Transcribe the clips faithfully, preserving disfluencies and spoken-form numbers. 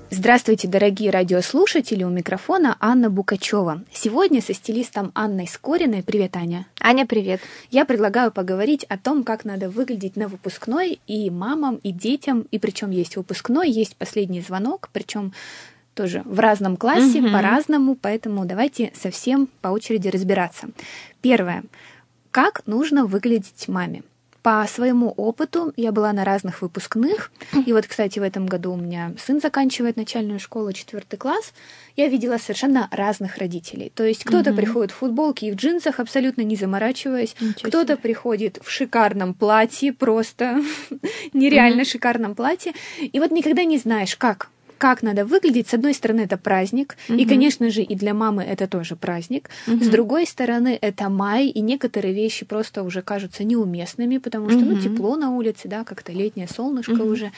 Здравствуйте, дорогие радиослушатели, у микрофона Анна Букачева. Сегодня со стилистом Анной Скориной. Привет, Аня. Аня, привет. Я предлагаю поговорить о том, как надо выглядеть на выпускной и мамам, и детям, и причем есть выпускной, есть последний звонок, причем тоже в разном классе, угу. по-разному, поэтому давайте совсем по очереди разбираться. Первое. Как нужно выглядеть маме? По своему опыту я была на разных выпускных, и вот, кстати, в этом году у меня сын заканчивает начальную школу, четвертый класс, я видела совершенно разных родителей. То есть кто-то угу. приходит в футболке и в джинсах, абсолютно не заморачиваясь, Ничего кто-то себе. приходит в шикарном платье, просто нереально угу. шикарном платье, и вот никогда не знаешь, как. Как надо выглядеть. С одной стороны, это праздник, uh-huh. и, конечно же, и для мамы это тоже праздник. Uh-huh. С другой стороны, это май, и некоторые вещи просто уже кажутся неуместными, потому что, uh-huh. ну, тепло на улице, да, как-то летнее солнышко uh-huh. уже.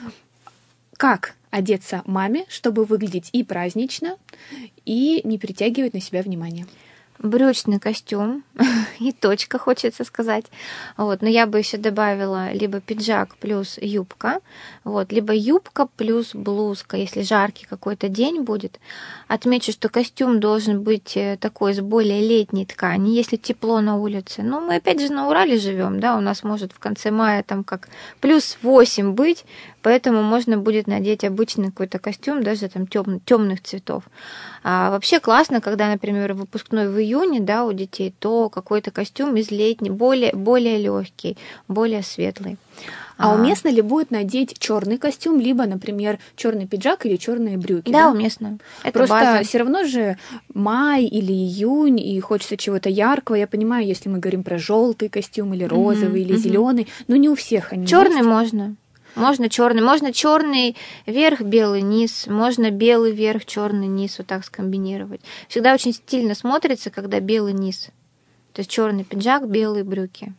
Как одеться маме, чтобы выглядеть и празднично, и не притягивать на себя внимание? Брючный костюм и точка, хочется сказать. Вот. Но я бы еще добавила либо пиджак плюс юбка, вот, либо юбка плюс блузка, если жаркий какой-то день будет. Отмечу, что костюм должен быть такой с более летней ткани, если тепло на улице. Но мы опять же на Урале живем, да, у нас может в конце мая там как плюс восемь быть, поэтому можно будет надеть обычный какой-то костюм, даже там темных цветов. А вообще классно, когда, например, выпускной в июне, да, у детей, то какой-то костюм из летней, более, более легкий, более светлый. А, а уместно ли будет надеть черный костюм, либо, например, черный пиджак или черные брюки? Да, да? уместно. Это Просто все равно же май или июнь, и хочется чего-то яркого. Я понимаю, если мы говорим про желтый костюм или розовый, mm-hmm, или mm-hmm. зеленый, но не у всех они. Черный есть. можно. Можно черный, можно черный верх, белый низ, можно белый верх, черный низ, вот так скомбинировать. Всегда очень стильно смотрится, когда белый низ. То есть черный пиджак, белые брюки.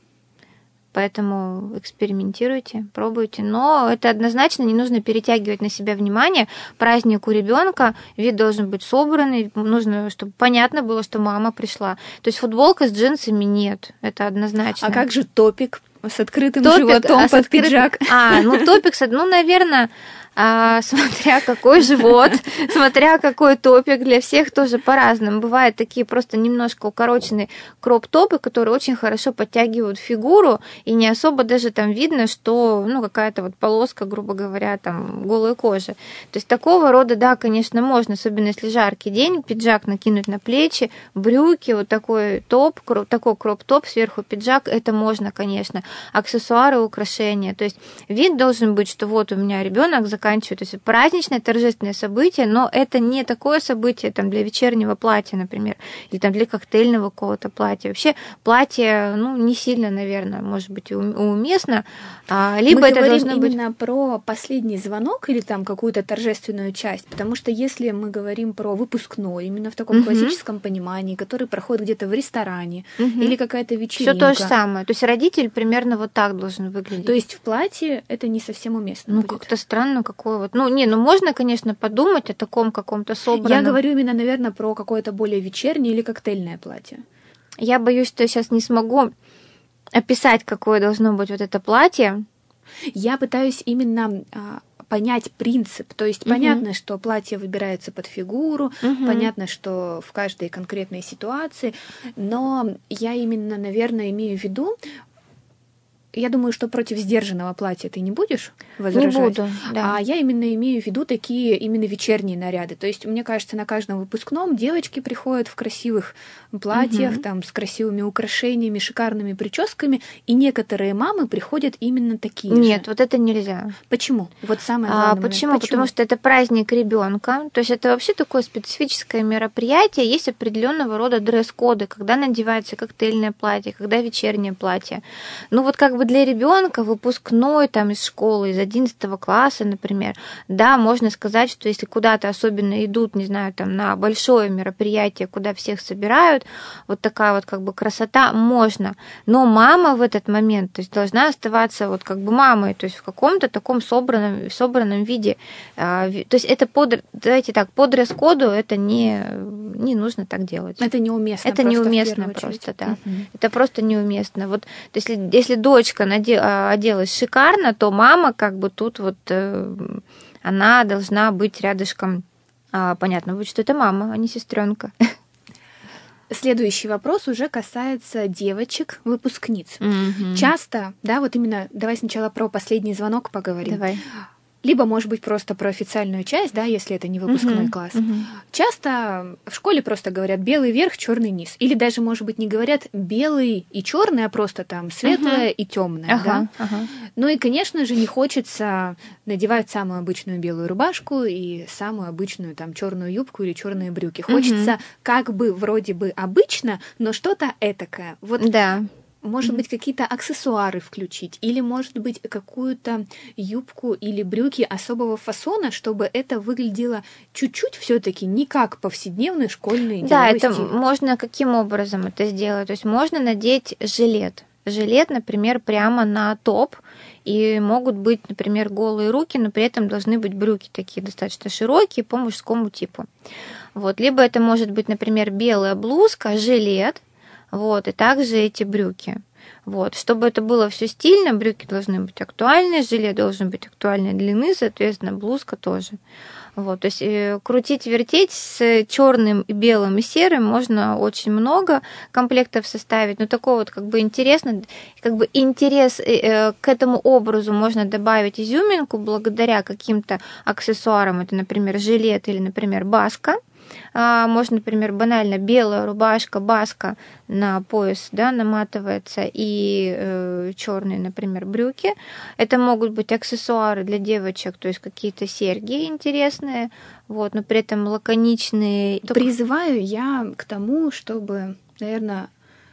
Поэтому экспериментируйте, пробуйте. Но это однозначно не нужно перетягивать на себя внимание. Праздник у ребенка, вид должен быть собранный, нужно, чтобы понятно было, что мама пришла. То есть футболка с джинсами нет, это однозначно. А как же топик с открытым топик, животом а под открыт... пиджак? А, ну топик, ну, наверное... А, смотря какой живот, смотря какой топик, для всех тоже по-разному. Бывают такие просто немножко укороченные кроп-топы, которые очень хорошо подтягивают фигуру, и не особо даже там видно, что, ну, какая-то вот полоска, грубо говоря, там, голой кожи. То есть такого рода, да, конечно, можно, особенно если жаркий день, пиджак накинуть на плечи, брюки, вот такой топ, кроп, такой кроп-топ, сверху пиджак, это можно, конечно. Аксессуары, украшения. То есть вид должен быть, что вот у меня ребенок заканчивает. То есть праздничное, торжественное событие, но это не такое событие там, для вечернего платья, например, или там, для коктейльного какого-то платья. Вообще платье, ну, не сильно, наверное, может быть, уместно. А, либо Мы это говорим должно быть... именно про последний звонок или там какую-то торжественную часть, потому что если мы говорим про выпускной, именно в таком uh-huh. классическом понимании, который проходит где-то в ресторане uh-huh. или какая-то вечеринка. Все то же самое. То есть родитель примерно вот так должен выглядеть. То есть в платье это не совсем уместно Ну, будет. как-то странно, как Какой вот, ну, не, ну можно, конечно, подумать о таком каком-то собранном. Я говорю именно, наверное, про какое-то более вечернее или коктейльное платье. Я боюсь, что я сейчас не смогу описать, какое должно быть вот это платье. Я пытаюсь именно а, понять принцип. То есть uh-huh. понятно, что платье выбирается под фигуру, uh-huh. понятно, что в каждой конкретной ситуации, но я именно, наверное, имею в виду, я думаю, что против сдержанного платья ты не будешь возражать. Не буду, да. А я именно имею в виду такие именно вечерние наряды. То есть, мне кажется, на каждом выпускном девочки приходят в красивых платьях, угу. там, с красивыми украшениями, шикарными прическами, и некоторые мамы приходят именно такие Нет, же. вот это нельзя. Почему? Вот самое главное. А, почему? почему? Потому что это праздник ребенка. То есть это вообще такое специфическое мероприятие. Есть определенного рода дресс-коды, когда надевается коктейльное платье, когда вечернее платье. Ну вот как бы для ребенка выпускной там из школы, из одиннадцатого класса, например, да, можно сказать, что если куда-то особенно идут, не знаю, там на большое мероприятие, куда всех собирают, вот такая вот как бы красота, можно. Но мама в этот момент, то есть должна оставаться вот как бы мамой, то есть в каком-то таком собранном, собранном виде. То есть это под, давайте так, по дресс-коду это не, не нужно так делать. Это неуместно. Это неуместно просто, да. Угу. Это просто неуместно. Вот если, если дочка оделась шикарно, то мама как бы тут вот она должна быть рядышком. А, понятно будет, что это мама, а не сестренка. Следующий вопрос уже касается девочек-выпускниц. Mm-hmm. Часто, да, вот именно, давай сначала про последний звонок поговорим. Давай. Либо, может быть, просто про официальную часть, да, если это не выпускной uh-huh, класс. uh-huh. Часто в школе просто говорят белый верх, черный низ. Или даже, может быть, не говорят белый и черный, а просто там светлое uh-huh. и темное. Uh-huh, да? uh-huh. Ну и, конечно же, не хочется надевать самую обычную белую рубашку и самую обычную там черную юбку или черные брюки. Хочется uh-huh. как бы вроде бы обычно, но что-то этакое. Вот. Да. Может mm-hmm. быть, какие-то аксессуары включить, или, может быть, какую-то юбку или брюки особого фасона, чтобы это выглядело чуть-чуть все-таки не как повседневный школьный деловой Да, это стиль. можно каким образом это сделать? То есть можно надеть жилет. Жилет, например, прямо на топ, и могут быть, например, голые руки, но при этом должны быть брюки такие достаточно широкие по мужскому типу. Вот. Либо это может быть, например, белая блузка, жилет, вот, и также эти брюки. Вот. Чтобы это было все стильно, брюки должны быть актуальные, жилет должен быть актуальной длины, соответственно, блузка тоже. Вот. То есть э, крутить, вертеть с черным, и белым и серым можно очень много комплектов составить, но такой вот как бы интересно, как бы интерес э, к этому образу можно добавить изюминку благодаря каким-то аксессуарам, это, например, жилет или, например, баска. Можно, например, банально белая рубашка, баска на пояс, да, наматывается, и э, черные, например, брюки. Это могут быть аксессуары для девочек, то есть какие-то серьги интересные, вот, но при этом лаконичные. Призываю я к тому, чтобы, наверное,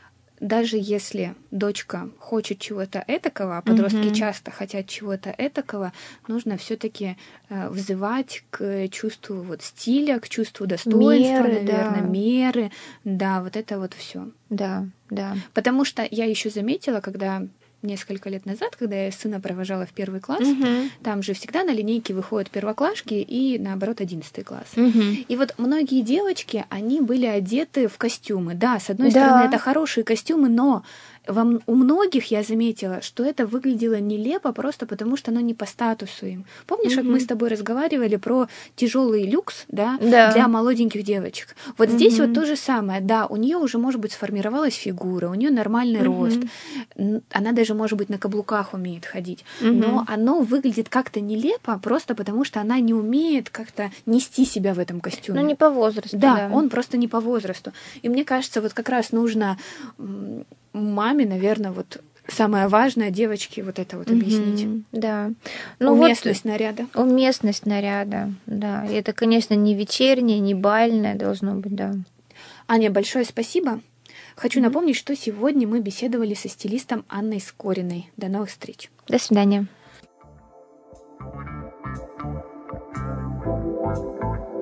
даже если дочка хочет чего-то этакого, а подростки mm-hmm. часто хотят чего-то этакого, нужно все-таки э, взывать к чувству вот стиля, к чувству достоинства, меры, наверное, да. меры, да, вот это вот все. Да, да. Потому что я еще заметила, когда несколько лет назад, когда я сына провожала в первый класс, uh-huh. там же всегда на линейке выходят первоклашки и, наоборот, одиннадцатый класс. Uh-huh. И вот многие девочки, они были одеты в костюмы. Да, с одной да. стороны, это хорошие костюмы, но во, у многих я заметила, что это выглядело нелепо просто потому, что оно не по статусу им. Помнишь, uh-huh. как мы с тобой разговаривали про тяжелый люкс, да, да. для молоденьких девочек? Вот uh-huh. здесь вот то же самое. Да, у нее уже, может быть, сформировалась фигура, у нее нормальный uh-huh. рост, она даже, может быть, на каблуках умеет ходить, uh-huh. но оно выглядит как-то нелепо просто потому, что она не умеет как-то нести себя в этом костюме. Ну, не по возрасту. Да, да, он просто не по возрасту. И мне кажется, вот как раз нужно маме, наверное, вот самое важное девочке вот это вот объяснить. Mm-hmm, да. Ну, уместность вот, наряда. Уместность наряда, да. И это, конечно, не вечернее, не бальное должно быть, да. Аня, большое спасибо. Хочу mm-hmm. напомнить, что сегодня мы беседовали со стилистом Анной Скориной. До новых встреч. До свидания.